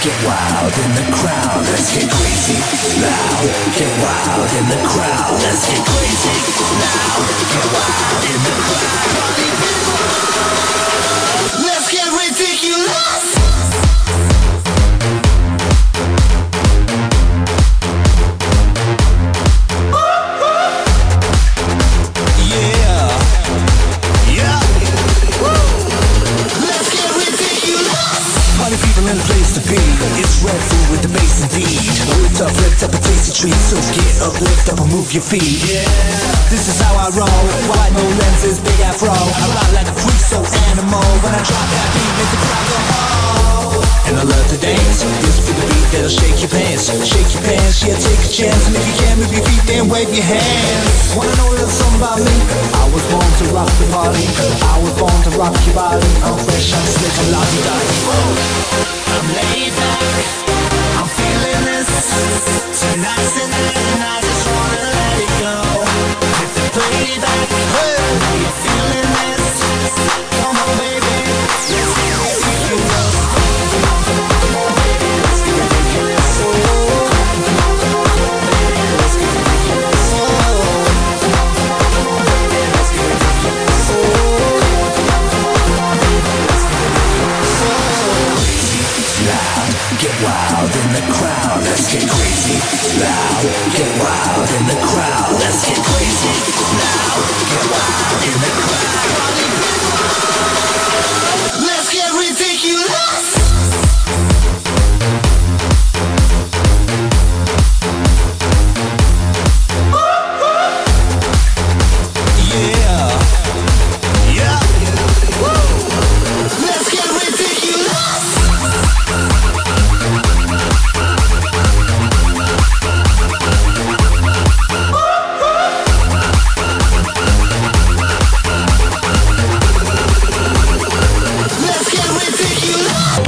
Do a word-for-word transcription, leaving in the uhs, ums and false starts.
get wild in the crowd. Let's get crazy, loud, get wild in the crowd. Let's get crazy, loud, get wild in the crowd. Party people, let's get ridiculous. In the place to be, it's Red Food with the bass indeed. With tough lips up a tasty treat, so get up, lift up and move your feet. Yeah, this is how I roll. Wide no lenses, big afro. I ride like a freak, so animal. When I drop that beat, make the crowd go oh. And I love to dance. This be the beat that'll shake your pants. Shake your pants, yeah, take a chance. And if you can't move your feet, then wave your hands. Wanna know a little something about me? I was born to rock the party. I was born to rock your body. I'm fresh, I'm slick, I'm la-di-da-di. I'm laid back, I'm feeling this. Tonight's the night and I just wanna let it go. Hit the playback, hey. Now you're feeling this. Come on baby, let's get ridiculous. Come on baby, let's get ridiculous. Oh, come on baby, let's get ridiculous. Oh, come on baby, let's get ridiculous. Oh, come on baby, let's get ridiculous. Oh. Loud, get wild in the crowd. Let's get crazy. Loud, get wild in the crowd. Let's get crazy. Loud,